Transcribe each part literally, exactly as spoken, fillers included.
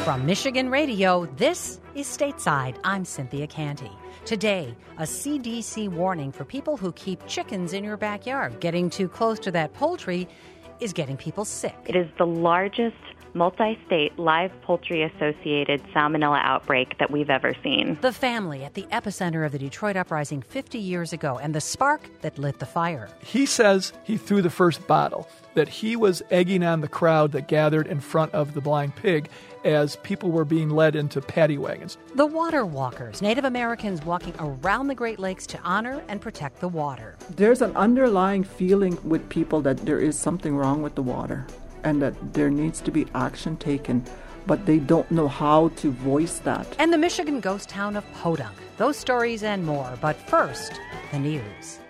From Michigan Radio, this is Stateside. I'm Cynthia Canty. Today, a C D C warning for people who keep chickens in your backyard. Getting too close to that poultry is getting people sick. It is the largest multi-state live poultry-associated salmonella outbreak that we've ever seen. The family at the epicenter of the Detroit uprising fifty years ago and the spark that lit the fire. He says he threw the first bottle, that he was egging on the crowd that gathered in front of the Blind Pig as people were being led into paddy wagons. The water walkers, Native Americans walking around the Great Lakes to honor and protect the water. There's an underlying feeling with people that there is something wrong with the water and that there needs to be action taken, but they don't know how to voice that. And the Michigan ghost town of Podunk. Those stories and more, but first, the news.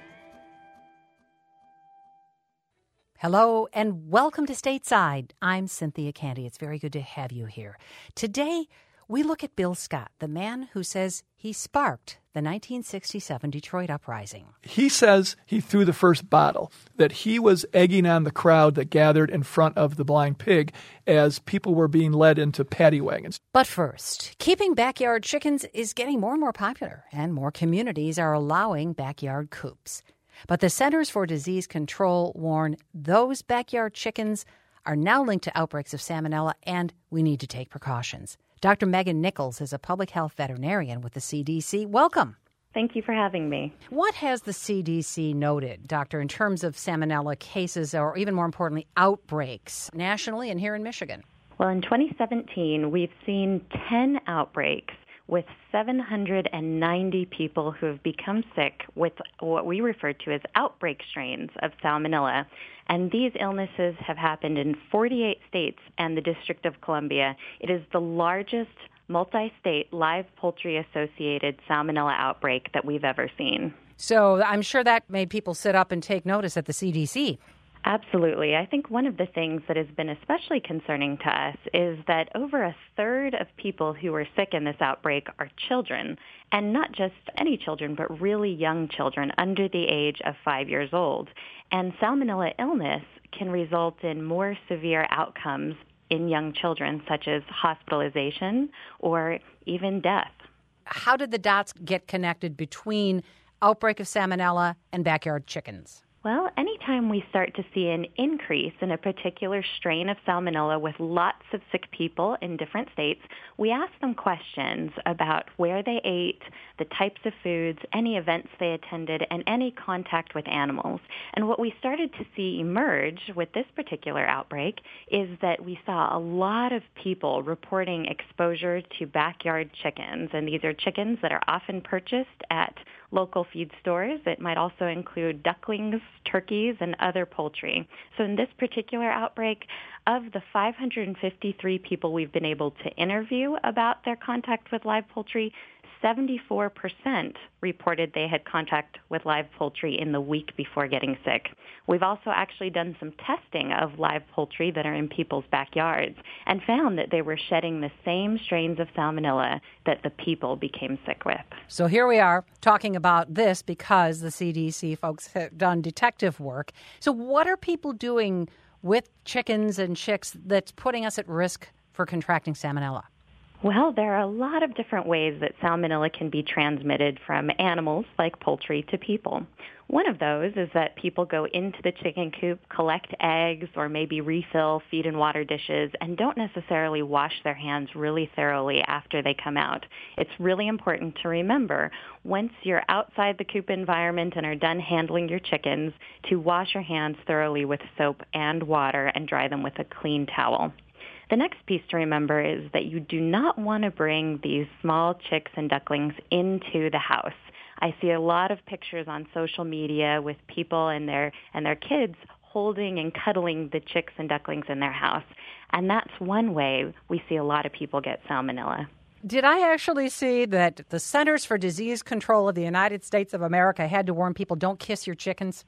Hello and welcome to Stateside. I'm Cynthia Canty. It's very good to have you here. Today, we look at Bill Scott, the man who says he sparked the nineteen sixty-seven Detroit uprising. He says he threw the first bottle, that he was egging on the crowd that gathered in front of the Blind Pig as people were being led into paddy wagons. But first, keeping backyard chickens is getting more and more popular, and more communities are allowing backyard coops. But the Centers for Disease Control warn those backyard chickens are now linked to outbreaks of salmonella, and we need to take precautions. Doctor Megan Nichols is a public health veterinarian with the C D C. Welcome. Thank you for having me. What has the C D C noted, Doctor, in terms of salmonella cases, or even more importantly, outbreaks nationally and here in Michigan? Well, in twenty seventeen, we've seen ten outbreaks with seven hundred ninety people who have become sick with what we refer to as outbreak strains of salmonella. And these illnesses have happened in forty-eight states and the District of Columbia. It is the largest multi-state live poultry-associated salmonella outbreak that we've ever seen. So I'm sure that made people sit up and take notice at the C D C. Absolutely. I think one of the things that has been especially concerning to us is that over a third of people who are sick in this outbreak are children, and not just any children, but really young children under the age of five years old. And salmonella illness can result in more severe outcomes in young children, such as hospitalization or even death. How did the dots get connected between outbreak of salmonella and backyard chickens? Well, anytime we start to see an increase in a particular strain of salmonella with lots of sick people in different states, we ask them questions about where they ate, the types of foods, any events they attended, and any contact with animals. And what we started to see emerge with this particular outbreak is that we saw a lot of people reporting exposure to backyard chickens. And these are chickens that are often purchased at local feed stores. It might also include ducklings, turkeys, and other poultry. So in this particular outbreak, of the five hundred fifty-three people we've been able to interview about their contact with live poultry, seventy-four percent reported they had contact with live poultry in the week before getting sick. We've also actually done some testing of live poultry that are in people's backyards and found that they were shedding the same strains of salmonella that the people became sick with. So here we are talking about this because the C D C folks have done detective work. So what are people doing with chickens and chicks that's putting us at risk for contracting salmonella? Well, there are a lot of different ways that salmonella can be transmitted from animals like poultry to people. One of those is that people go into the chicken coop, collect eggs, or maybe refill feed and water dishes, and don't necessarily wash their hands really thoroughly after they come out. It's really important to remember, once you're outside the coop environment and are done handling your chickens, to wash your hands thoroughly with soap and water and dry them with a clean towel. The next piece to remember is that you do not want to bring these small chicks and ducklings into the house. I see a lot of pictures on social media with people and their and their kids holding and cuddling the chicks and ducklings in their house. And that's one way we see a lot of people get salmonella. Did I actually see that the Centers for Disease Control of the United States of America had to warn people, don't kiss your chickens?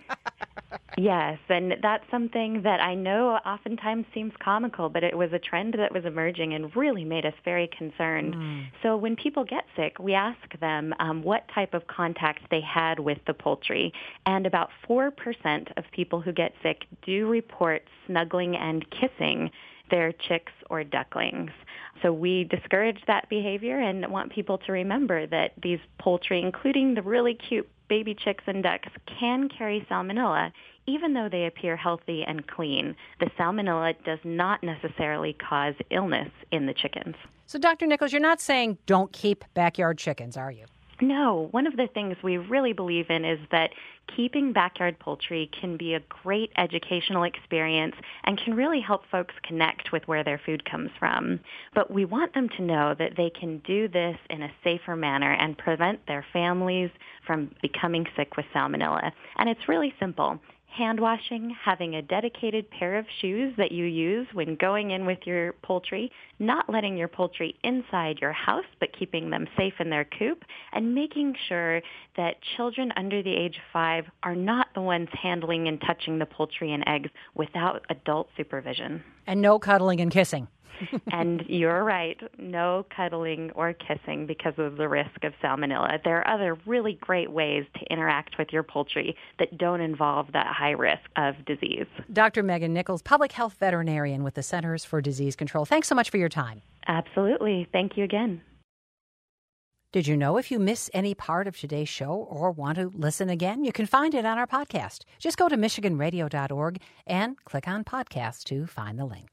Yes, and that's something that I know oftentimes seems comical, but it was a trend that was emerging and really made us very concerned. Mm. So when people get sick, we ask them um, what type of contact they had with the poultry, and about four percent of people who get sick do report snuggling and kissing their chicks or ducklings. So we discourage that behavior and want people to remember that these poultry, including the really cute baby chicks and ducks, can carry salmonella, even though they appear healthy and clean. The salmonella does not necessarily cause illness in the chickens. So, Doctor Nichols, you're not saying don't keep backyard chickens, are you? No. One of the things we really believe in is that keeping backyard poultry can be a great educational experience and can really help folks connect with where their food comes from. But we want them to know that they can do this in a safer manner and prevent their families from becoming sick with salmonella. And it's really simple. Hand washing, having a dedicated pair of shoes that you use when going in with your poultry, not letting your poultry inside your house but keeping them safe in their coop, and making sure that children under the age of five are not the ones handling and touching the poultry and eggs without adult supervision. And no cuddling and kissing. And you're right, no cuddling or kissing because of the risk of salmonella. There are other really great ways to interact with your poultry that don't involve that high risk of disease. Doctor Megan Nichols, public health veterinarian with the Centers for Disease Control. Thanks so much for your time. Absolutely. Thank you again. Did you know if you miss any part of today's show or want to listen again, you can find it on our podcast. Just go to michigan radio dot org and click on podcasts to find the link.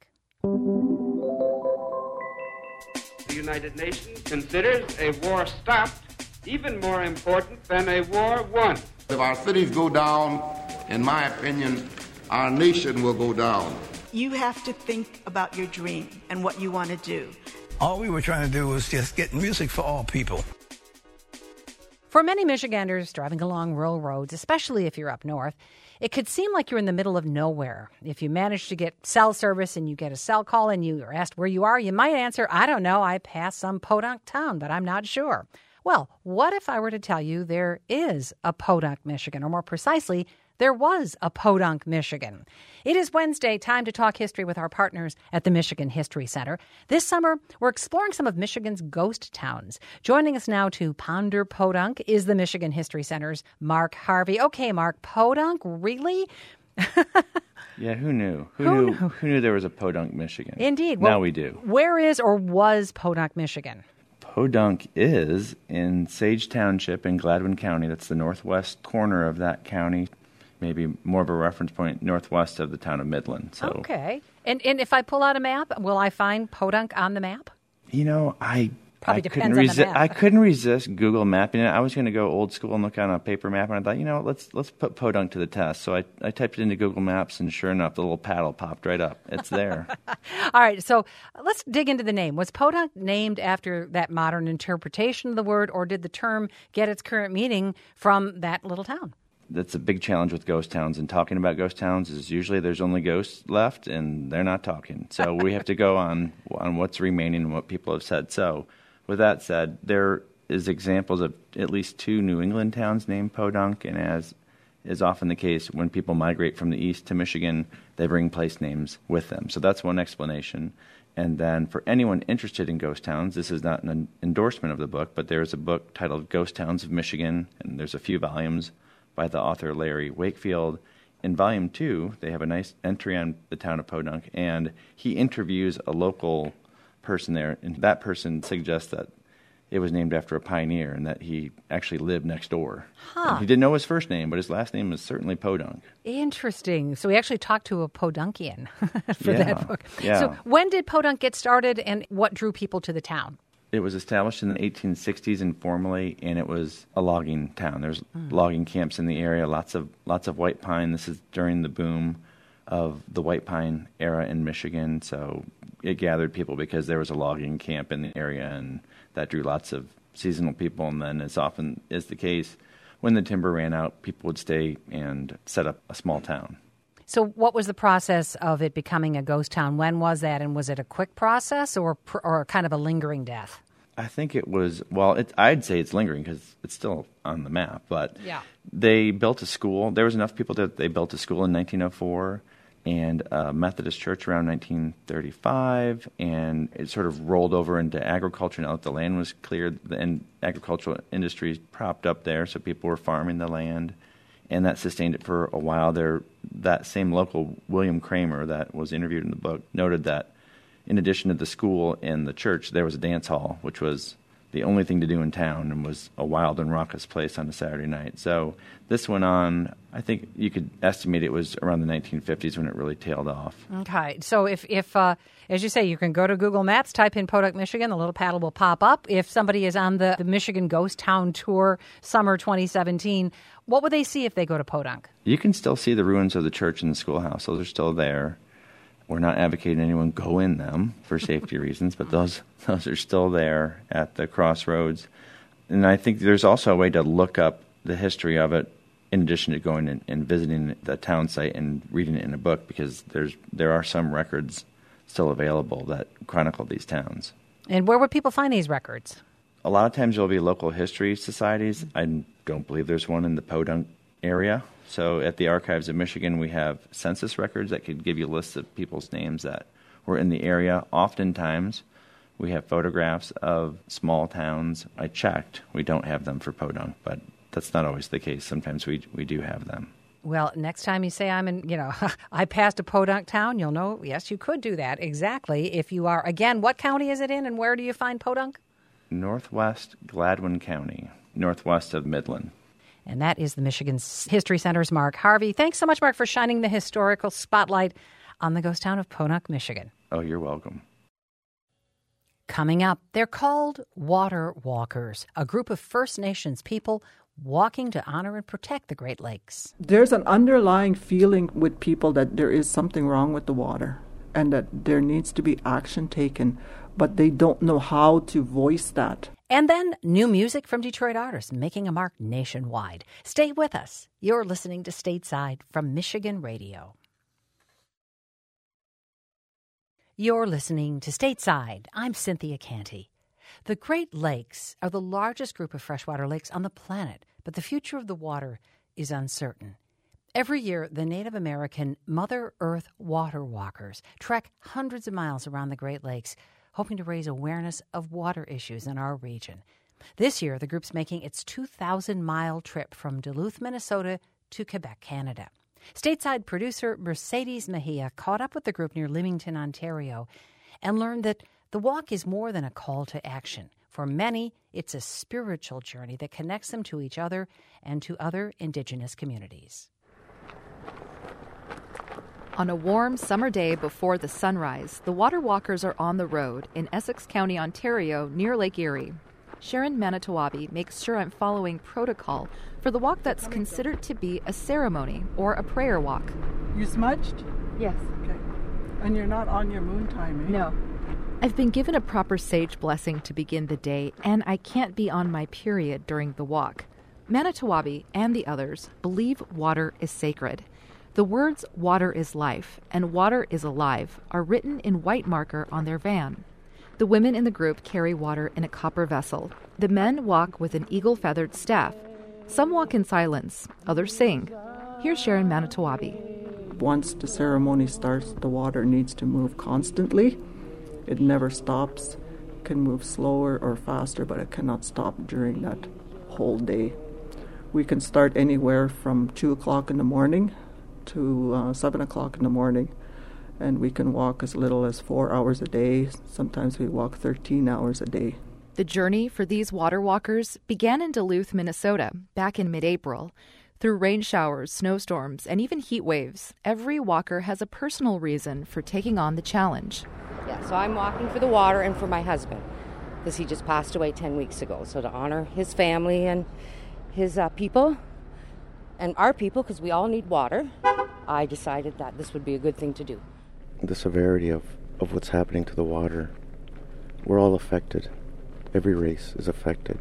The United Nations considers a war stopped even more important than a war won. If our cities go down, in my opinion, our nation will go down. You have to think about your dream and what you want to do. All we were trying to do was just get music for all people. For many Michiganders driving along rural roads, especially if you're up north, it could seem like you're in the middle of nowhere. If you manage to get cell service and you get a cell call and you are asked where you are, you might answer, I don't know, I passed some podunk town, but I'm not sure. Well, what if I were to tell you there is a Podunk, Michigan, or more precisely, there was a Podunk, Michigan? It is Wednesday, time to talk history with our partners at the Michigan History Center. This summer, we're exploring some of Michigan's ghost towns. Joining us now to ponder Podunk is the Michigan History Center's Mark Harvey. Okay, Mark, Podunk, really? Yeah, who knew? Who, Who knew? knew? Who knew there was a Podunk, Michigan? Indeed. Now Well, we do. Where is or was Podunk, Michigan? Podunk is in Sage Township in Gladwin County. That's the northwest corner of that county. Maybe more of a reference point northwest of the town of Midland. So, Okay. And and if I pull out a map, will I find Podunk on the map? you know, I Probably I depends couldn't on the resist. map. I couldn't resist Google mapping it. I was going to go old school and look on a paper map, and I thought, you know, let's let's put Podunk to the test. So I I typed it into Google Maps, and sure enough, the little paddle popped right up. It's there. All right, so let's dig into the name. Was Podunk named after that modern interpretation of the word, or did the term get its current meaning from that little town? That's a big challenge with ghost towns, and talking about ghost towns is usually there's only ghosts left and they're not talking. So we have to go on on what's remaining and what people have said. So with that said, there is examples of at least two New England towns named Podunk, and as is often the case, when people migrate from the east to Michigan, they bring place names with them. So that's one explanation. And then for anyone interested in ghost towns, this is not an endorsement of the book, but there is a book titled Ghost Towns of Michigan, and there's a few volumes by the author Larry Wakefield. In volume two, they have a nice entry on the town of Podunk, and he interviews a local person there, and that person suggests that it was named after a pioneer and that he actually lived next door. Huh. And he didn't know his first name, but his last name is certainly Podunk. Interesting. So we actually talked to a Podunkian for Yeah, that book. yeah. So when did Podunk get started, and what drew people to the town? It was established in the eighteen sixties informally, and it was a logging town. There's mm. logging camps in the area, lots of lots of white pine. This is during the boom of the white pine era in Michigan, so it gathered people because there was a logging camp in the area, and that drew lots of seasonal people. And then, as often is the case, when the timber ran out, people would stay and set up a small town. So what was the process of it becoming a ghost town? When was that, and was it a quick process or pr- or kind of a lingering death? I think it was, well, it, I'd say it's lingering because it's still on the map, but yeah. They built a school. There was enough people that they built a school in nineteen oh four and a Methodist church around nineteen thirty-five, and it sort of rolled over into agriculture now that the land was cleared, and agricultural industries propped up there, so people were farming the land, and that sustained it for a while there. That same local, William Kramer, that was interviewed in the book, noted that in addition to the school and the church, there was a dance hall, which was the only thing to do in town and was a wild and raucous place on a Saturday night. So this went on, I think you could estimate it was around the nineteen fifties when it really tailed off. Okay. So if, if uh, as you say, you can go to Google Maps, type in Podunk, Michigan, the little paddle will pop up. If somebody is on the, the Michigan Ghost Town Tour Summer twenty seventeen, what would they see if they go to Podunk? You can still see the ruins of the church and the schoolhouse. Those are still there. We're not advocating anyone go in them for safety reasons, but those those are still there at the crossroads. And I think there's also a way to look up the history of it in addition to going and, and visiting the town site and reading it in a book, because there's there are some records still available that chronicle these towns. And where would people find these records? A lot of times there will be local history societies. I don't believe there's one in the Podunk area. So at the Archives of Michigan, we have census records that could give you lists of people's names that were in the area. Oftentimes, we have photographs of small towns. I checked. We don't have them for Podunk, but that's not always the case. Sometimes we we do have them. Well, next time you say I'm in, you know, I passed a Podunk town, you'll know, yes, you could do that. Exactly. If you are, again, what county is it in and where do you find Podunk? Northwest Gladwin County, northwest of Midland. And that is the Michigan History Center's Mark Harvey. Thanks so much, Mark, for shining the historical spotlight on the ghost town of Podunk, Michigan. Oh, you're welcome. Coming up, they're called Water Walkers, a group of First Nations people walking to honor and protect the Great Lakes. There's an underlying feeling with people that there is something wrong with the water and that there needs to be action taken, but they don't know how to voice that. And then new music from Detroit artists making a mark nationwide. Stay with us. You're listening to Stateside from Michigan Radio. You're listening to Stateside. I'm Cynthia Canty. The Great Lakes are the largest group of freshwater lakes on the planet, but the future of the water is uncertain. Every year, the Native American Mother Earth Water Walkers trek hundreds of miles around the Great Lakes, hoping to raise awareness of water issues in our region. This year, the group's making its two thousand mile trip from Duluth, Minnesota to Quebec, Canada. Stateside producer Mercedes Mejia caught up with the group near Leamington, Ontario, and learned that the walk is more than a call to action. For many, it's a spiritual journey that connects them to each other and to other Indigenous communities. On a warm summer day before the sunrise, the water walkers are on the road in Essex County, Ontario, near Lake Erie. Sharon Manitowabi makes sure I'm following protocol for the walk that's considered to be a ceremony or a prayer walk. You smudged? Yes. Okay. And you're not on your moon time, eh? No. I've been given a proper sage blessing to begin the day, and I can't be on my period during the walk. Manitowabi and the others believe water is sacred. The words "water is life" and "water is alive" are written in white marker on their van. The women in the group carry water in a copper vessel. The men walk with an eagle-feathered staff. Some walk in silence, others sing. Here's Sharon Manitowabi. Once the ceremony starts, the water needs to move constantly. It never stops. It can move slower or faster, but it cannot stop during that whole day. We can start anywhere from two o'clock in the morning to uh, seven o'clock in the morning, and we can walk as little as four hours a day. Sometimes we walk thirteen hours a day. The journey for these water walkers began in Duluth, Minnesota, back in mid-April. Through rain showers, snowstorms, and even heat waves, every walker has a personal reason for taking on the challenge. Yeah, so I'm walking for the water and for my husband, because he just passed away ten weeks ago. So to honor his family and his uh, people, and our people, because we all need water, I decided that this would be a good thing to do. The severity of, of what's happening to the water, we're all affected. Every race is affected.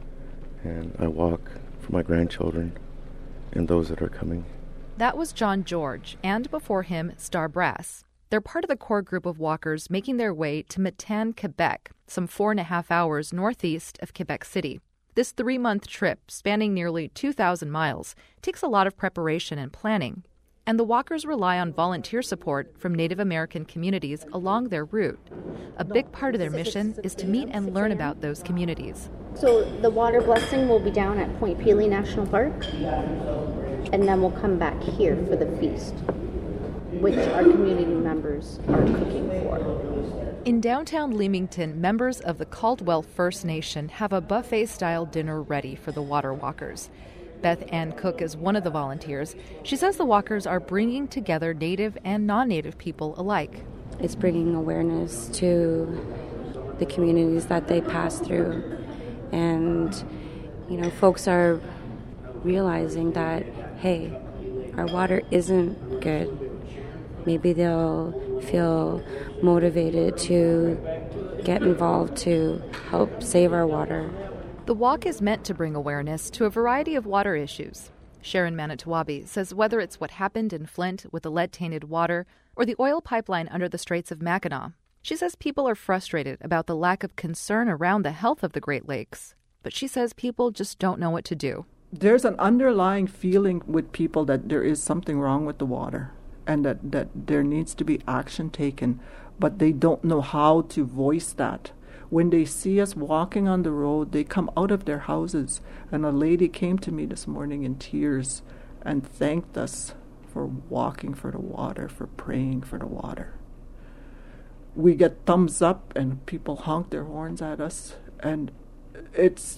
And I walk for my grandchildren and those that are coming. That was John George, and before him, Star Brass. They're part of the core group of walkers making their way to Matane, Quebec, some four and a half hours northeast of Quebec City. This three-month trip, spanning nearly two thousand miles, takes a lot of preparation and planning. And the walkers rely on volunteer support from Native American communities along their route. A big part of their mission is to meet and learn about those communities. So the water blessing will be down at Point Pelee National Park, and then we'll come back here for the feast. which our community members are cooking for. In downtown Leamington, members of the Caldwell First Nation have a buffet-style dinner ready for the water walkers. Beth Ann Cook is one of the volunteers. She says the walkers are bringing together Native and non-Native people alike. It's bringing awareness to the communities that they pass through. And, you know, folks are realizing that, hey, our water isn't good. Maybe they'll feel motivated to get involved to help save our water. The walk is meant to bring awareness to a variety of water issues. Sharon Manitowabi says whether it's what happened in Flint with the lead-tainted water or the oil pipeline under the Straits of Mackinac, she says people are frustrated about the lack of concern around the health of the Great Lakes. But she says people just don't know what to do. There's an underlying feeling with people that there is something wrong with the water and that, that there needs to be action taken, but they don't know how to voice that. When they see us walking on the road, they come out of their houses, and a lady came to me this morning in tears and thanked us for walking for the water, for praying for the water. We get thumbs up and people honk their horns at us, and it's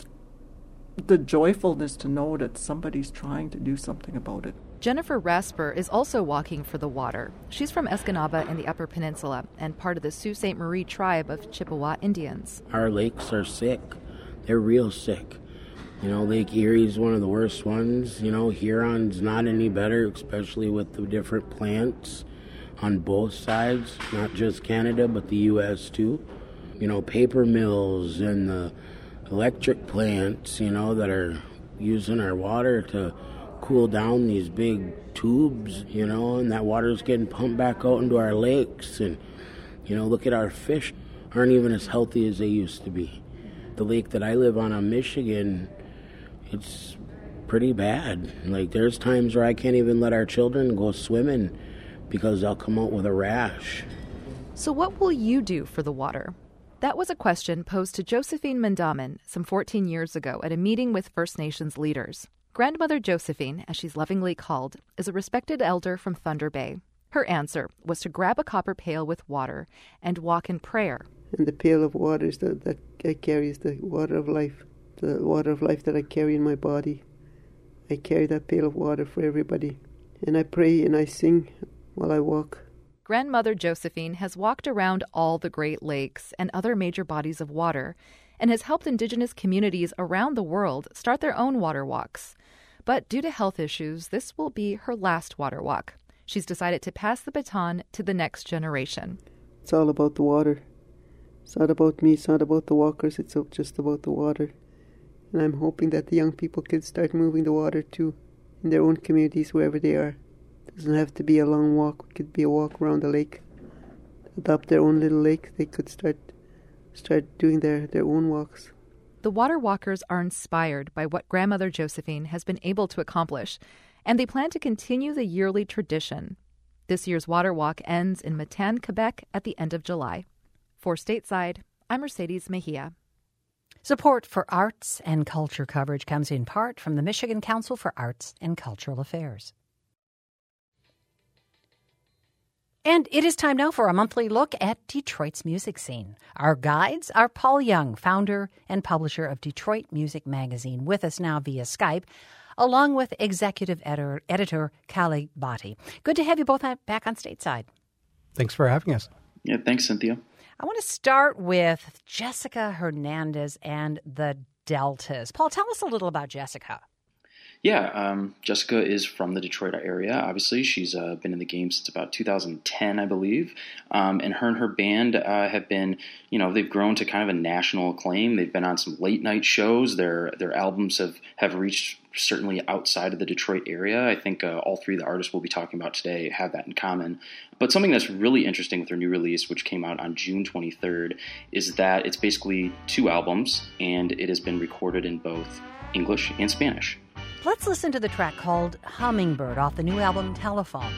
the joyfulness to know that somebody's trying to do something about it. Jennifer Rasper is also walking for the water. She's from Escanaba in the Upper Peninsula and part of the Sault Ste. Marie tribe of Chippewa Indians. Our lakes are sick. They're real sick. You know, Lake Erie's one of the worst ones. You know, Huron's not any better, especially with the different plants on both sides, not just Canada, but the U S too. You know, paper mills and the electric plants, you know, that are using our water to cool down these big tubes, you know, and that water's getting pumped back out into our lakes. And, you know, look at our fish, aren't even as healthy as they used to be. The lake that I live on in Michigan, it's pretty bad. Like, there's times where I can't even let our children go swimming because they'll come out with a rash. So what will you do for the water? That was a question posed to Josephine Mandamin some fourteen years ago at a meeting with First Nations leaders. Grandmother Josephine, as she's lovingly called, is a respected elder from Thunder Bay. Her answer was to grab a copper pail with water and walk in prayer. And the pail of water is the, that I carry is the water of life, the water of life that I carry in my body. I carry that pail of water for everybody. And I pray and I sing while I walk. Grandmother Josephine has walked around all the Great Lakes and other major bodies of water and has helped Indigenous communities around the world start their own water walks. But due to health issues, this will be her last water walk. She's decided to pass the baton to the next generation. It's all about the water. It's not about me, it's not about the walkers, it's just about the water. And I'm hoping that the young people can start moving the water too, in their own communities, wherever they are. It doesn't have to be a long walk, it could be a walk around the lake. Adopt their own little lake, they could start start doing their, their own walks. The water walkers are inspired by what Grandmother Josephine has been able to accomplish, and they plan to continue the yearly tradition. This year's water walk ends in Matane, Quebec at the end of July. For Stateside, I'm Mercedes Mejia. Support for arts and culture coverage comes in part from the Michigan Council for Arts and Cultural Affairs. And it is time now for a monthly look at Detroit's music scene. Our guides are Paul Young, founder and publisher of Detroit Music Magazine, with us now via Skype, along with executive editor, editor Kali Bhatti. Good to have you both back on Stateside. Thanks for having us. Yeah, thanks, Cynthia. I want to start with Jessica Hernandez and the Deltas. Paul, tell us a little about Jessica. Yeah, um, Jessica is from the Detroit area, obviously. She's uh, been in the game since about two thousand ten, I believe. Um, and her and her band uh, have been, you know, they've grown to kind of a national acclaim. They've been on some late night shows. Their their albums have, have reached certainly outside of the Detroit area. I think uh, all three of the artists we'll be talking about today have that in common. But something that's really interesting with their new release, which came out on June twenty-third, is that it's basically two albums, and it has been recorded in both English and Spanish. Let's listen to the track called Hummingbird off the new album Telephone.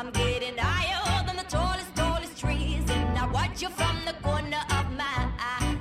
You from the corner of my eye.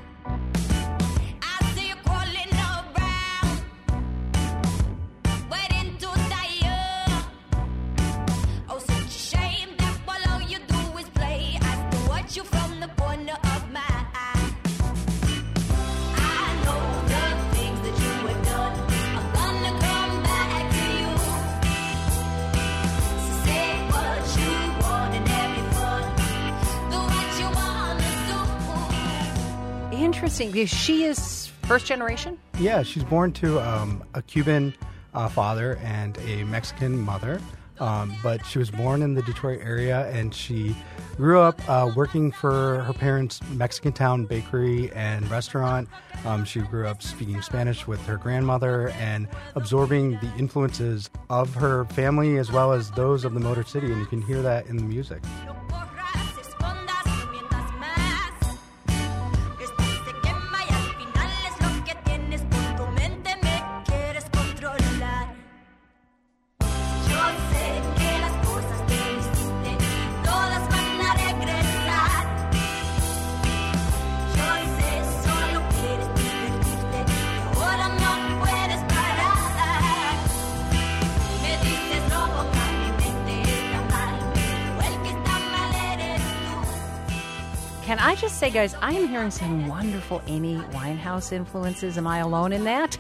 interesting because she is first generation? Yeah, she's born to um, a Cuban uh, father and a Mexican mother. Um, but she was born in the Detroit area, and she grew up uh, working for her parents' Mexican Town bakery and restaurant. Um, she grew up speaking Spanish with her grandmother and absorbing the influences of her family as well as those of the Motor City, and you can hear that in the music. Can I just say, guys, I am hearing some wonderful Amy Winehouse influences. Am I alone in that?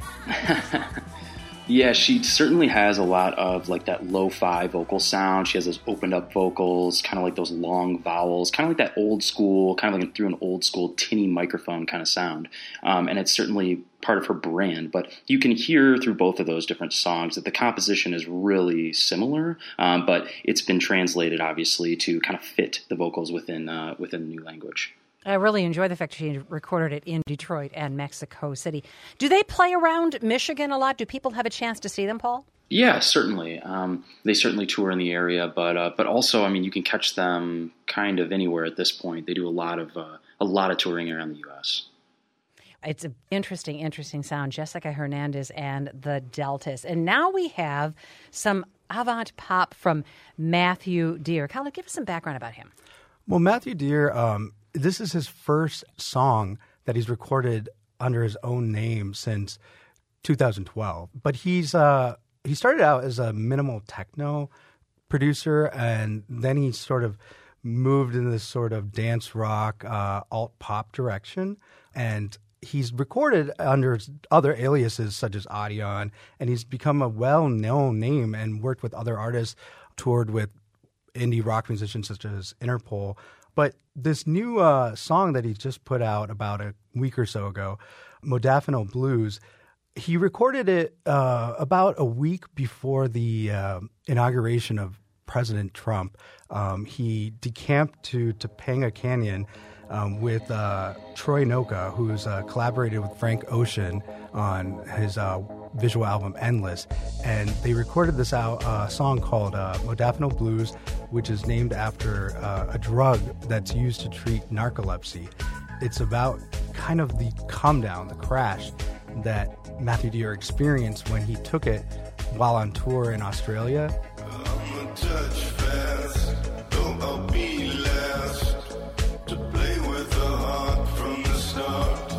Yeah, she certainly has a lot of like that lo-fi vocal sound. She has those opened up vocals, kind of like those long vowels, kind of like that old school, kind of like through an old school tinny microphone kind of sound. Um, and it's certainly part of her brand, but you can hear through both of those different songs that the composition is really similar, um, but it's been translated obviously to kind of fit the vocals within uh, within the new language. I really enjoy the fact she recorded it in Detroit and Mexico City. Do they play around Michigan a lot? Do people have a chance to see them, Paul? Yeah, certainly. Um, they certainly tour in the area, but uh, but also, I mean, you can catch them kind of anywhere at this point. They do a lot of uh, a lot of touring around the U S. It's an interesting, interesting sound. Jessica Hernandez and the Deltas. And now we have some avant pop from Matthew Dear. Kyle, give us some background about him. Well, Matthew Dear, um, this is his first song that he's recorded under his own name since two thousand twelve. But he's uh, he started out as a minimal techno producer, and then he sort of moved in this sort of dance rock, uh, alt pop direction. And he's recorded under other aliases such as Audion, and he's become a well-known name and worked with other artists, toured with indie rock musicians such as Interpol. But this new uh, song that he just put out about a week or so ago, Modafinil Blues, he recorded it uh, about a week before the uh, inauguration of President Trump. Um, he decamped to Topanga Canyon Um, with uh, Troy Noka, who's uh, collaborated with Frank Ocean on his uh, visual album Endless. And they recorded this out, uh, song called uh, Modafinil Blues, which is named after uh, a drug that's used to treat narcolepsy. It's about kind of the calm down, the crash that Matthew Dear experienced when he took it while on tour in Australia. I'm a touch fast, though I'll be last. To play with the heart from the start,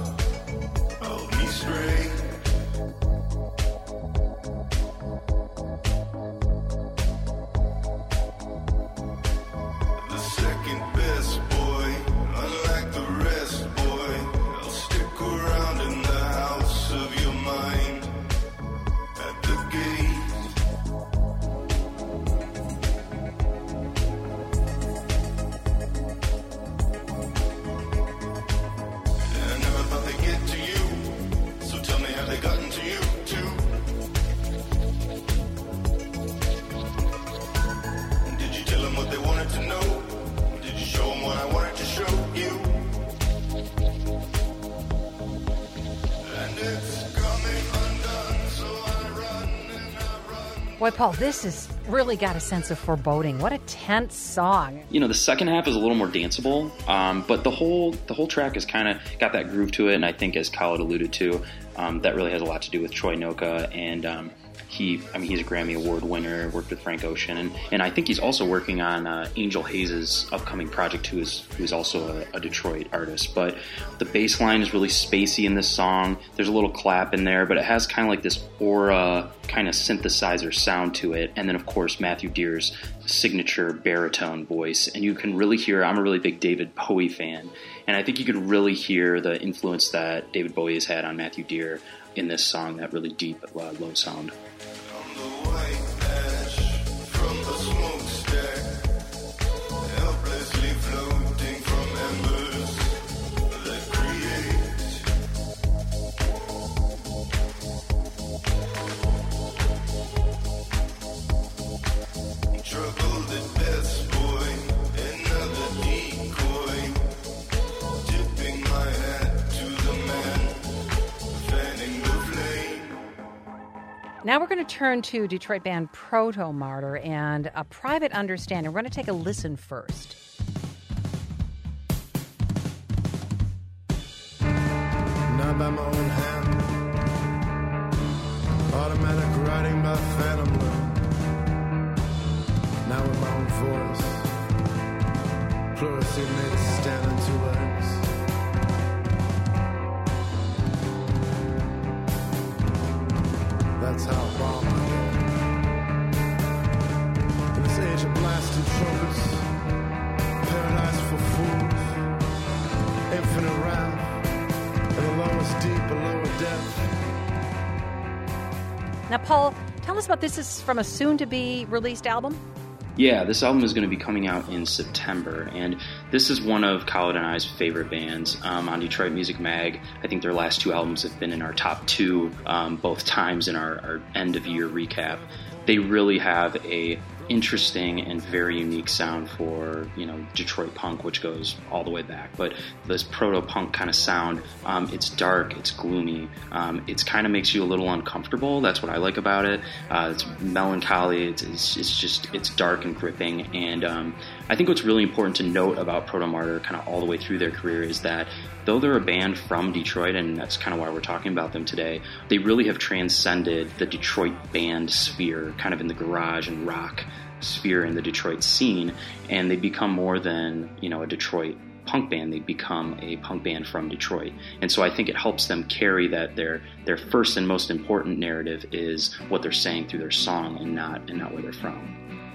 I'll be straight. The second best boy, unlike the rest, boy. I'll stick around in the house of your mind, at the gate. Boy, Paul, this has really got a sense of foreboding. What a tense song. You know, the second half is a little more danceable, um, but the whole the whole track has kind of got that groove to it, and I think, as Kyle had alluded to, um, that really has a lot to do with Troy Noka, and um, he, I mean, he's a Grammy Award winner, worked with Frank Ocean, and, and I think he's also working on uh, Angel Hayes' upcoming project, who is who is also a, a Detroit artist. But the bass line is really spacey in this song. There's a little clap in there, but it has kind of like this aura, kind of synthesizer sound to it. And then, of course, Matthew Dear's signature baritone voice. And you can really hear, I'm a really big David Bowie fan, and I think you could really hear the influence that David Bowie has had on Matthew Dear in this song, that really deep, uh, low sound. Now we're going to turn to Detroit band Proto Martyr and A Private Understanding. We're going to take a listen first. Not by my own hand. Automatic writing by phantom love. Now with my own voice. Pluricinated stand in two legs. That's how bomb I go. In this age of blasting trumpets, paradise for fools, infinite wrath, and the lowest deep below a depth. Now, Paul, tell us about this. This is from a soon-to-be released album? Yeah, this album is going to be coming out in September, and this is one of Khaled and I's favorite bands um, on Detroit Music Mag. I think their last two albums have been in our top two um, both times in our, our end-of-year recap. They really have a interesting and very unique sound for, you know, Detroit punk, which goes all the way back. But this proto-punk kind of sound, um, it's dark, it's gloomy, um, it kind of makes you a little uncomfortable. That's what I like about it. Uh, it's melancholy, it's, it's, it's just, it's dark and gripping. And um, I think what's really important to note about Proto Martyr kind of all the way through their career is that though they're a band from Detroit, and that's kind of why we're talking about them today, they really have transcended the Detroit band sphere, kind of in the garage and rock sphere in the Detroit scene, and they become more than, you know, a Detroit punk band. They become a punk band from Detroit. And so I think it helps them carry that their their first and most important narrative is what they're saying through their song and not and not where they're from.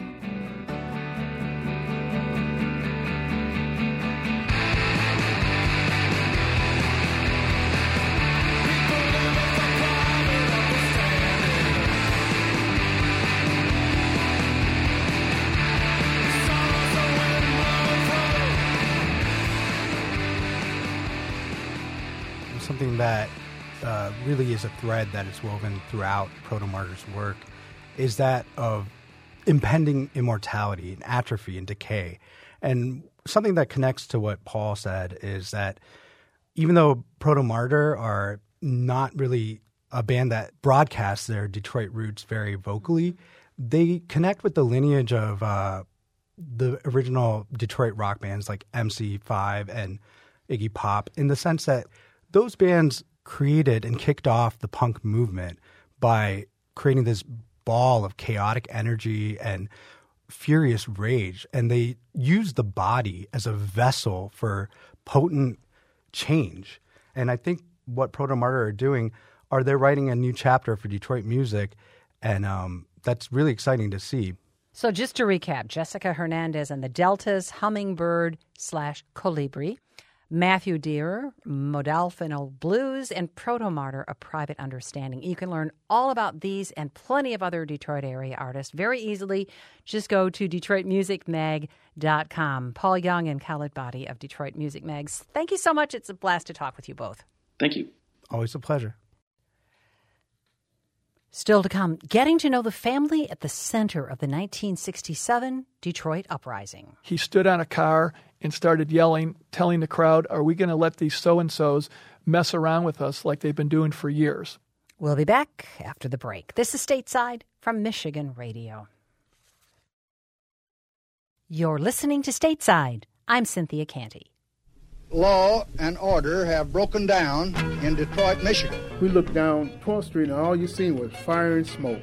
Something that uh, really is a thread that is woven throughout Proto Martyr's work is that of impending immortality and atrophy and decay. And something that connects to what Paul said is that even though Proto Martyr are not really a band that broadcasts their Detroit roots very vocally, they connect with the lineage of uh, the original Detroit rock bands like M C five and Iggy Pop, in the sense that those bands created and kicked off the punk movement by creating this ball of chaotic energy and furious rage. And they used the body as a vessel for potent change. And I think what Proto Martyr are doing are they're writing a new chapter for Detroit music. And um, that's really exciting to see. So just to recap, Jessica Hernandez and the Deltas, Hummingbird slash Colibri, Matthew Deere, Modalfino Blues, and Proto Martyr, A Private Understanding. You can learn all about these and plenty of other Detroit area artists very easily. Just go to detroit music mag dot com. Paul Young and Khaled Badi of Detroit Music Mags, thank you so much. It's a blast to talk with you both. Thank you. Always a pleasure. Still to come, getting to know the family at the center of the nineteen sixty-seven Detroit uprising. He stood on a car and started yelling, telling the crowd, are we going to let these so-and-sos mess around with us like they've been doing for years? We'll be back after the break. This is Stateside from Michigan Radio. You're listening to Stateside. I'm Cynthia Canty. Law and order have broken down in Detroit, Michigan. We looked down twelfth Street and all you seen was fire and smoke.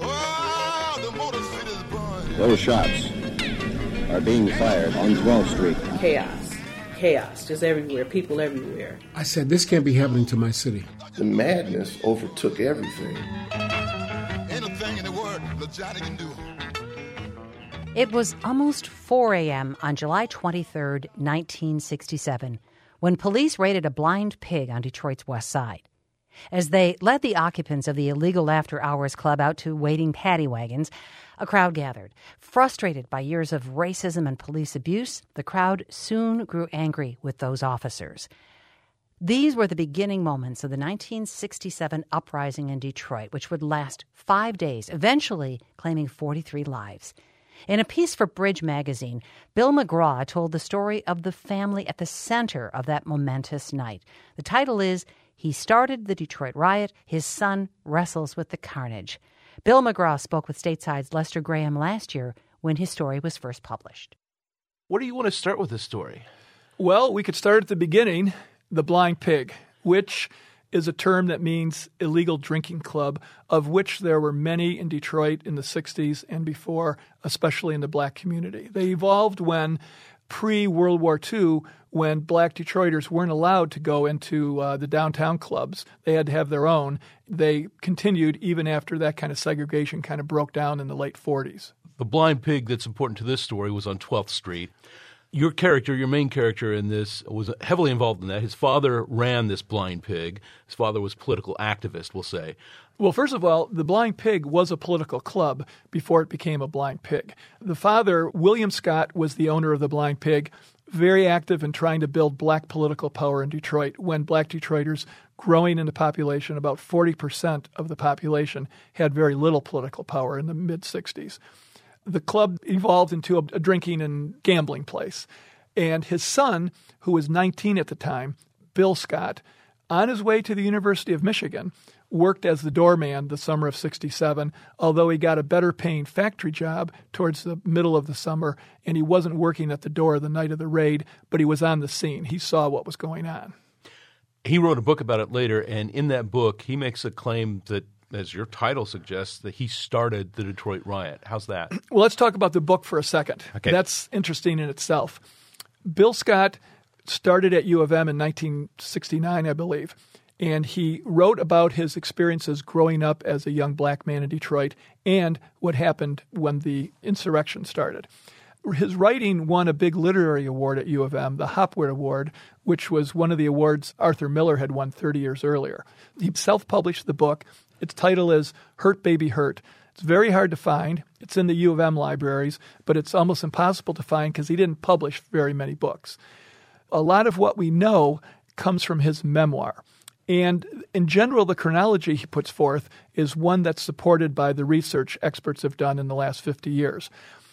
Those shots are being fired on twelfth Street. Chaos. Chaos. Just everywhere. People everywhere. I said, this can't be happening to my city. The madness overtook everything. Anything in the world Johnny can do. It was almost four a.m. on July twenty-third, nineteen sixty-seven, when police raided a blind pig on Detroit's west side. As they led the occupants of the illegal After Hours Club out to waiting paddy wagons, a crowd gathered. Frustrated by years of racism and police abuse, the crowd soon grew angry with those officers. These were the beginning moments of the nineteen sixty-seven uprising in Detroit, which would last five days, eventually claiming forty-three lives. In a piece for Bridge magazine, Bill McGraw told the story of the family at the center of that momentous night. The title is, He Started the Detroit Riot, His Son Wrestles with the Carnage. Bill McGraw spoke with Stateside's Lester Graham last year when his story was first published. Where do you want to start with this story? Well, we could start at the beginning, the Blind Pig, which is a term that means illegal drinking club, of which there were many in Detroit in the sixties and before, especially in the black community. They evolved when pre-World War Two, when black Detroiters weren't allowed to go into uh, the downtown clubs. They had to have their own. They continued even after that kind of segregation kind of broke down in the late forties. The Blind Pig that's important to this story was on twelfth Street. Your character, your main character in this, was heavily involved in that. His father ran this Blind Pig. His father was a political activist, we'll say. Well, first of all, the Blind Pig was a political club before it became a Blind Pig. The father, William Scott, was the owner of the Blind Pig, very active in trying to build black political power in Detroit when black Detroiters, growing in the population, about forty percent of the population, had very little political power in the mid-sixties. The club evolved into a, a drinking and gambling place. And his son, who was nineteen at the time, Bill Scott, on his way to the University of Michigan, worked as the doorman the summer of sixty-seven, although he got a better-paying factory job towards the middle of the summer, and he wasn't working at the door the night of the raid, but he was on the scene. He saw what was going on. He wrote a book about it later, and in that book, he makes a claim that, as your title suggests, that he started the Detroit riot. How's that? Well, let's talk about the book for a second. Okay. That's interesting in itself. Bill Scott started at U of M in nineteen sixty-nine, I believe, and he wrote about his experiences growing up as a young black man in Detroit and what happened when the insurrection started. His writing won a big literary award at U of M, the Hopwood Award, which was one of the awards Arthur Miller had won thirty years earlier. He self-published the book. Its title is Hurt Baby Hurt. It's very hard to find. It's in the U of M libraries, but it's almost impossible to find because he didn't publish very many books. A lot of what we know comes from his memoir. And in general, the chronology he puts forth is one that's supported by the research experts have done in the last fifty years.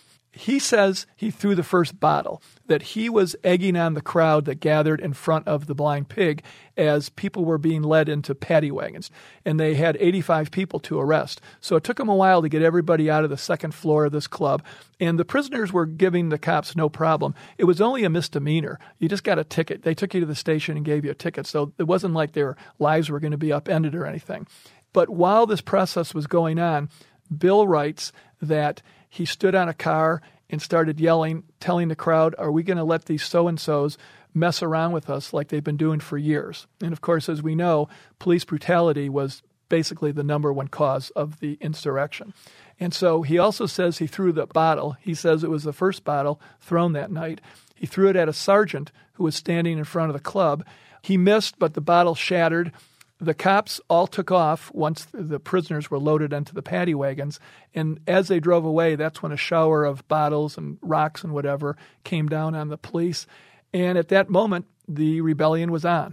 He says he threw the first bottle, that he was egging on the crowd that gathered in front of the Blind Pig as people were being led into paddy wagons. And they had eighty-five people to arrest. So it took them a while to get everybody out of the second floor of this club. And the prisoners were giving the cops no problem. It was only a misdemeanor. You just got a ticket. They took you to the station and gave you a ticket. So it wasn't like their lives were going to be upended or anything. But while this process was going on, Bill writes that he stood on a car and started yelling, telling the crowd, are we going to let these so-and-sos mess around with us like they've been doing for years? And of course, as we know, police brutality was basically the number one cause of the insurrection. And so he also says he threw the bottle. He says it was the first bottle thrown that night. He threw it at a sergeant who was standing in front of the club. He missed, but the bottle shattered. The cops all took off once the prisoners were loaded into the paddy wagons, and as they drove away, that's when a shower of bottles and rocks and whatever came down on the police. And at that moment, the rebellion was on.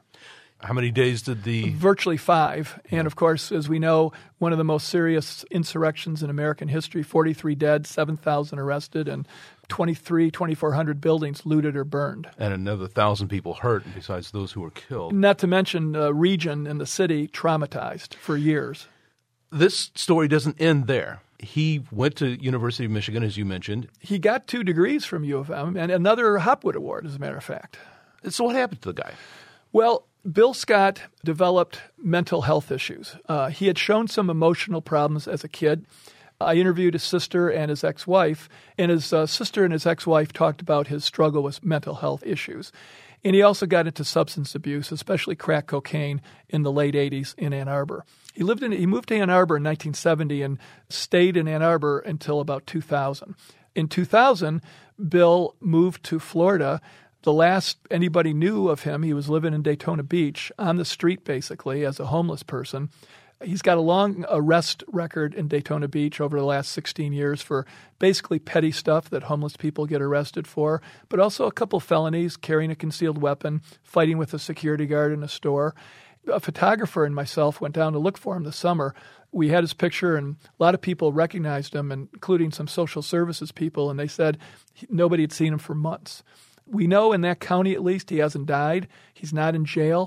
How many days did the... Virtually five. And of course, as we know, one of the most serious insurrections in American history, forty-three dead, seven thousand arrested, and twenty-three, twenty-four hundred buildings looted or burned. And another one thousand people hurt besides those who were killed. Not to mention the region and the city traumatized for years. This story doesn't end there. He went to University of Michigan, as you mentioned. He got two degrees from U of M and another Hopwood Award, as a matter of fact. So what happened to the guy? Well, Bill Scott developed mental health issues. Uh, he had shown some emotional problems as a kid. I interviewed his sister and his ex-wife, and his uh, sister and his ex-wife talked about his struggle with mental health issues. And he also got into substance abuse, especially crack cocaine, in the late eighties in Ann Arbor. He lived in he moved to Ann Arbor in nineteen seventy and stayed in Ann Arbor until about two thousand. In two thousand, Bill moved to Florida. The last anybody knew of him, he was living in Daytona Beach on the street, basically, as a homeless person. He's got a long arrest record in Daytona Beach over the last sixteen years for basically petty stuff that homeless people get arrested for, but also a couple felonies, carrying a concealed weapon, fighting with a security guard in a store. A photographer and myself went down to look for him this summer. We had his picture, and a lot of people recognized him, including some social services people, and they said nobody had seen him for months. We know in that county, at least, he hasn't died. He's not in jail.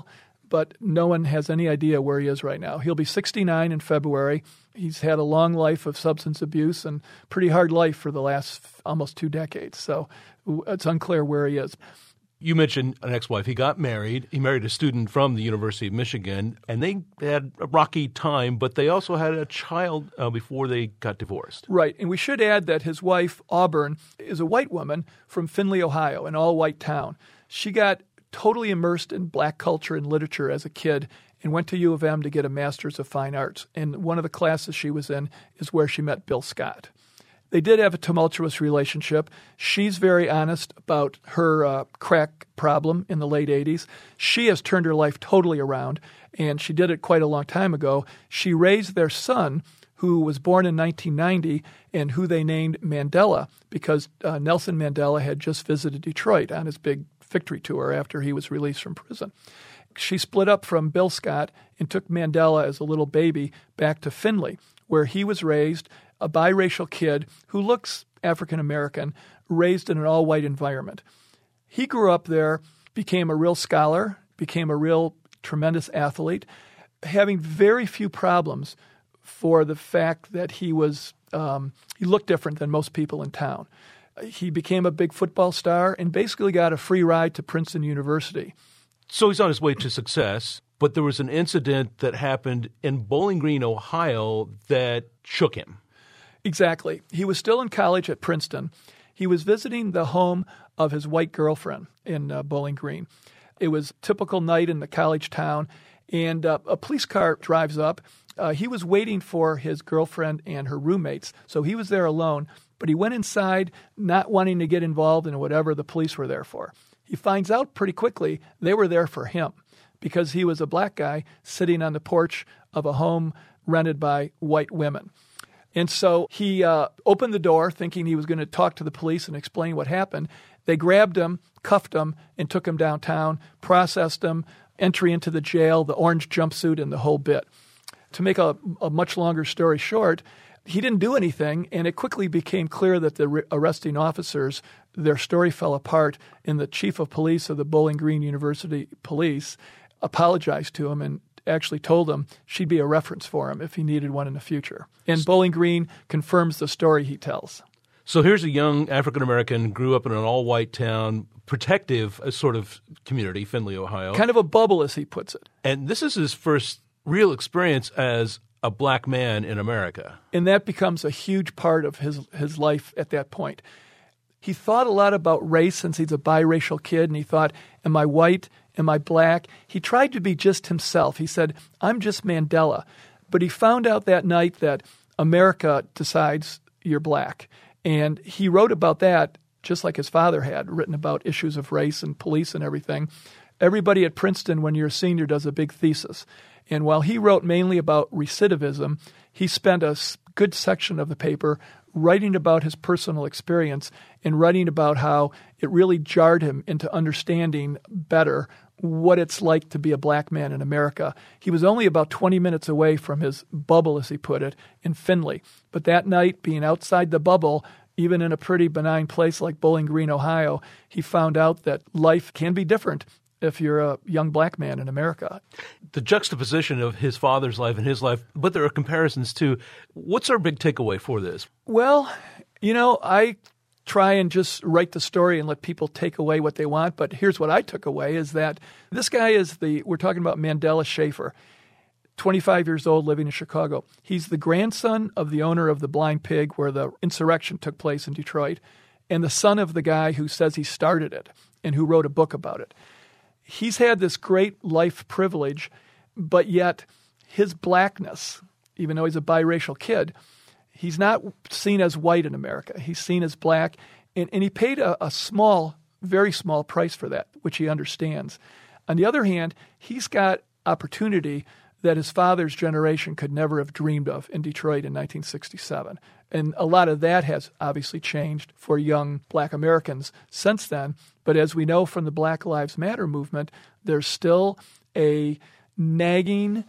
but no one has any idea where he is right now. He'll be sixty-nine in February. He's had a long life of substance abuse and pretty hard life for the last almost two decades. So it's unclear where he is. You mentioned an ex-wife. He got married. He married a student from the University of Michigan, and they had a rocky time, but they also had a child uh, before they got divorced. Right. And we should add that his wife, Auburn, is a white woman from Findlay, Ohio, an all-white town. She got totally immersed in black culture and literature as a kid and went to U of M to get a Master's of Fine Arts. And one of the classes she was in is where she met Bill Scott. They did have a tumultuous relationship. She's very honest about her uh, crack problem in the late eighties. She has turned her life totally around, and she did it quite a long time ago. She raised their son, who was born in nineteen ninety and who they named Mandela because uh, Nelson Mandela had just visited Detroit on his big victory tour after he was released from prison. She split up from Bill Scott and took Mandela as a little baby back to Findlay, where he was raised, a biracial kid who looks African-American, raised in an all-white environment. He grew up there, became a real scholar, became a real tremendous athlete, having very few problems for the fact that he was um, he looked different than most people in town. He became a big football star and basically got a free ride to Princeton University. So he's on his way to success, but there was an incident that happened in Bowling Green, Ohio, that shook him. Exactly. He was still in college at Princeton. He was visiting the home of his white girlfriend in uh, Bowling Green. It was a typical night in the college town, and uh, a police car drives up. Uh, he was waiting for his girlfriend and her roommates, so he was there alone, but he went inside not wanting to get involved in whatever the police were there for. He finds out pretty quickly they were there for him because he was a black guy sitting on the porch of a home rented by white women. And so he uh, opened the door thinking he was going to talk to the police and explain what happened. They grabbed him, cuffed him, and took him downtown, processed him, entry into the jail, the orange jumpsuit, and the whole bit. To make a, a much longer story short, he didn't do anything, and it quickly became clear that the re- arresting officers, their story fell apart, and the chief of police of the Bowling Green University Police apologized to him and actually told him she'd be a reference for him if he needed one in the future. And Bowling Green confirms the story he tells. So here's a young African-American, grew up in an all-white town, protective a sort of community, Findlay, Ohio. Kind of a bubble, as he puts it. And this is his first real experience as a black man in America. And that becomes a huge part of his, his life at that point. He thought a lot about race since he's a biracial kid, and he thought, am I white? Am I black? He tried to be just himself. He said, I'm just Mandela. But he found out that night that America decides you're black. And he wrote about that just like his father had, written about issues of race and police and everything. Everybody at Princeton, when you're a senior, does a big thesis. And while he wrote mainly about recidivism, he spent a good section of the paper writing about his personal experience and writing about how it really jarred him into understanding better what it's like to be a black man in America. He was only about twenty minutes away from his bubble, as he put it, in Findlay. But that night, being outside the bubble, even in a pretty benign place like Bowling Green, Ohio, he found out that life can be different if you're a young black man in America. The juxtaposition of his father's life and his life, but there are comparisons too. What's our big takeaway for this? Well, you know, I try and just write the story and let people take away what they want, but here's what I took away is that this guy is the, we're talking about Mandela Schaefer, twenty-five years old, living in Chicago. He's the grandson of the owner of the Blind Pig where the insurrection took place in Detroit, and the son of the guy who says he started it and who wrote a book about it. He's had this great life privilege, but yet his blackness, even though he's a biracial kid, he's not seen as white in America. He's seen as black, and, and he paid a, a small, very small price for that, which he understands. On the other hand, he's got opportunity that his father's generation could never have dreamed of in Detroit in nineteen sixty-seven. And a lot of that has obviously changed for young black Americans since then. But as we know from the Black Lives Matter movement, there's still a nagging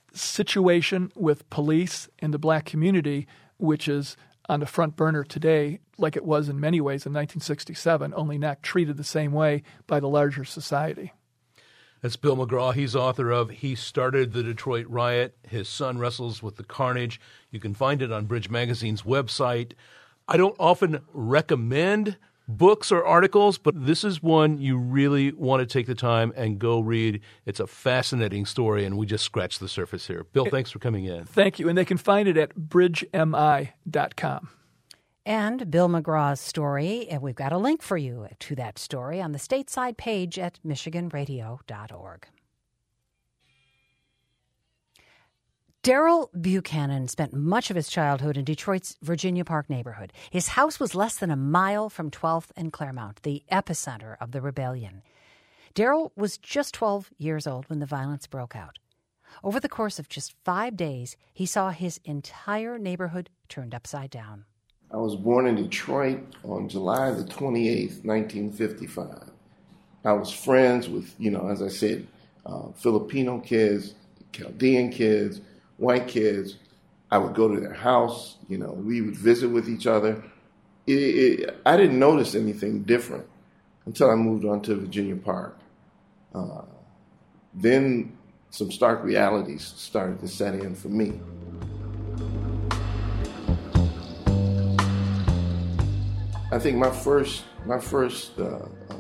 situation with police and the black community, which is on the front burner today, like it was in many ways in nineteen sixty-seven, only not treated the same way by the larger society. That's Bill McGraw. He's author of He Started the Detroit Riot. His son wrestles with the carnage. You can find it on Bridge Magazine's website. I don't often recommend books or articles, but this is one you really want to take the time and go read. It's a fascinating story, and we just scratched the surface here. Bill, thanks for coming in. Thank you. And they can find it at bridge m i dot com. And Bill McGraw's story, and we've got a link for you to that story on the stateside page at michigan radio dot org. Daryl Buchanan spent much of his childhood in Detroit's Virginia Park neighborhood. His house was less than a mile from twelfth and Claremont, the epicenter of the rebellion. Daryl was just twelve years old when the violence broke out. Over the course of just five days, he saw his entire neighborhood turned upside down. I was born in Detroit on July the twenty-eighth, nineteen fifty-five. I was friends with, you know, as I said, uh, Filipino kids, Chaldean kids, white kids. I would go to their house, you know, we would visit with each other. It, it, I didn't notice anything different until I moved on to Virginia Park. Uh, then some stark realities started to set in for me. I think my first, my first uh, uh,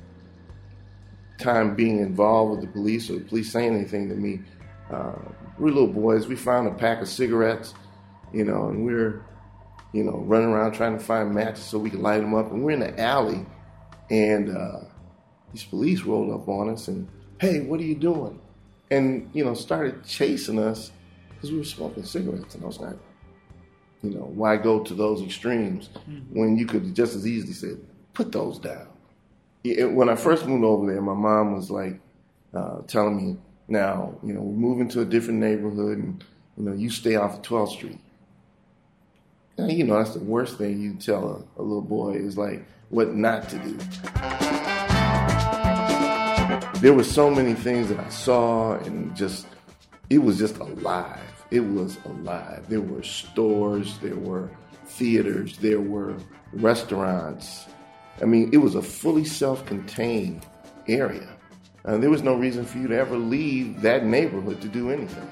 time being involved with the police or the police saying anything to me, uh, we were little boys. We found a pack of cigarettes, you know, and we were, you know, running around trying to find matches so we could light them up. And we're in the alley, and uh, these police rolled up on us and, hey, what are you doing? And, you know, started chasing us because we were smoking cigarettes. And I was like, you know, why go to those extremes when you could just as easily say, put those down? It, when I first moved over there, my mom was like uh, telling me, now, you know, we're moving to a different neighborhood and, you know, you stay off of twelfth street. And, you know, that's the worst thing you tell a, a little boy is like what not to do. There were so many things that I saw and just, it was just alive. It was alive. There were stores, there were theaters, there were restaurants. I mean, it was a fully self-contained area. And there was no reason for you to ever leave that neighborhood to do anything.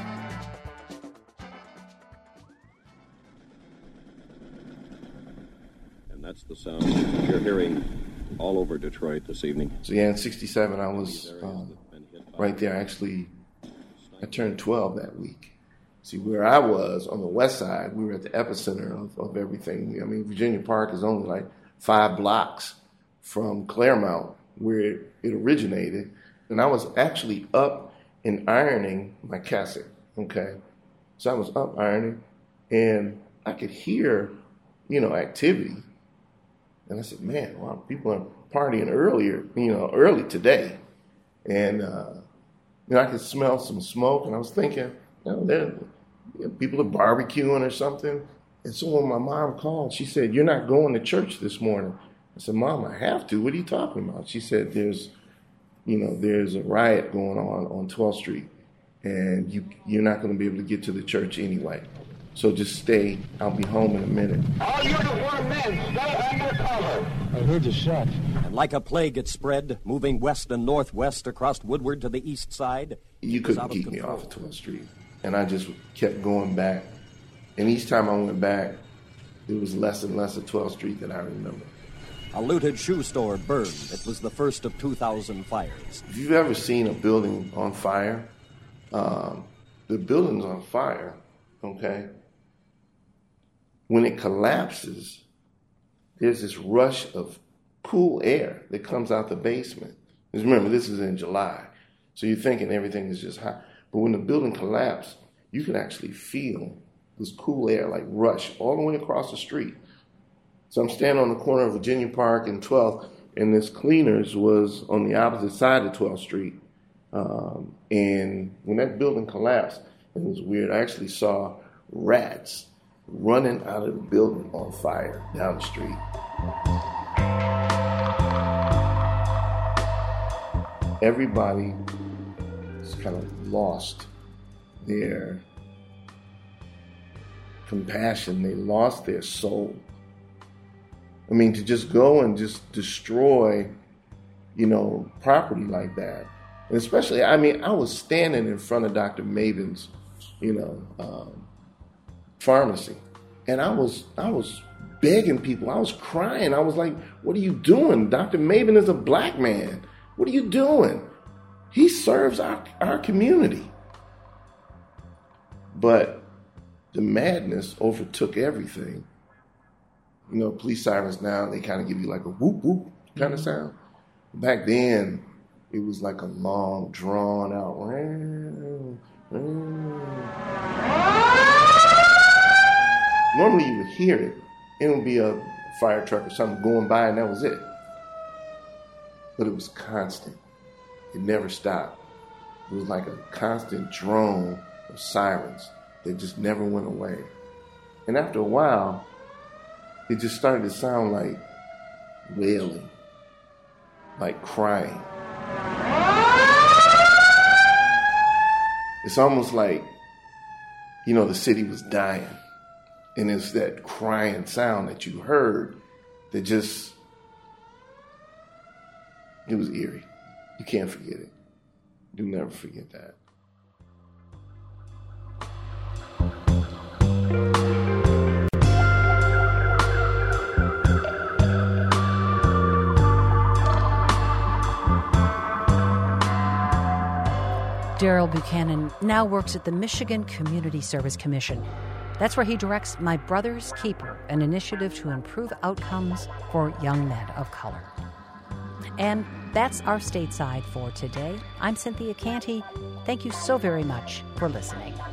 And that's the sound you're hearing all over Detroit this evening. So yeah, in sixty-seven, I was um, right there. Actually, I turned twelve that week. See, where I was on the west side, we were at the epicenter of, of everything. I mean, Virginia Park is only like five blocks from Claremont, where it, it originated. And I was actually up and ironing my cassette, okay? So I was up ironing, and I could hear, you know, activity. And I said, man, wow, people are partying earlier, you know, early today. And, uh, you know, I could smell some smoke, and I was thinking, you know, there, you know, people are barbecuing or something. And so when my mom called, she said, you're not going to church this morning. I said, Mom, I have to. What are you talking about? She said, there's, you know, there's a riot going on on twelfth street, and you, you're not going to be able to get to the church anyway. So just stay. I'll be home in a minute. All uniformed men, stay under cover. I heard the shot. And like a plague it spread, moving west and northwest across Woodward to the east side. You couldn't keep me off of twelfth street. And I just kept going back. And each time I went back, it was less and less of twelfth street that I remember. A looted shoe store burned. It was the first of two thousand fires. If you've ever seen a building on fire, um, the building's on fire, okay? When it collapses, there's this rush of cool air that comes out the basement. Because remember, this is in July, so you're thinking everything is just hot. But when the building collapsed, you could actually feel this cool air like rush all the way across the street. So I'm standing on the corner of Virginia Park and twelfth, and this Cleaners was on the opposite side of twelfth street. Um, and when that building collapsed, it was weird. I actually saw rats running out of the building on fire down the street. Everybody just kind of lost their compassion. They lost their soul. I mean, to just go and just destroy, you know, property like that And especially, I mean, I was standing in front of Doctor Maven's, you know, um, pharmacy, and I was, I was begging people. I was crying. I was like, "What are you doing? Doctor Maven is a black man. What are you doing? He serves our, our community." But the madness overtook everything. You know, police sirens now, they kind of give you like a whoop whoop kind of sound. Back then, it was like a long, drawn out. Normally you would hear it. It would be a fire truck or something going by, and that was it. But it was constant. It never stopped. It was like a constant drone of sirens that just never went away. And after a while, it just started to sound like wailing, like crying. It's almost like, you know, the city was dying. And it's that crying sound that you heard that just, it was eerie. You can't forget it. You'll never forget that. Daryl Buchanan now works at the Michigan Community Service Commission. That's where he directs My Brother's Keeper, an initiative to improve outcomes for young men of color. And that's our stateside for today. I'm Cynthia Canty. Thank you so very much for listening.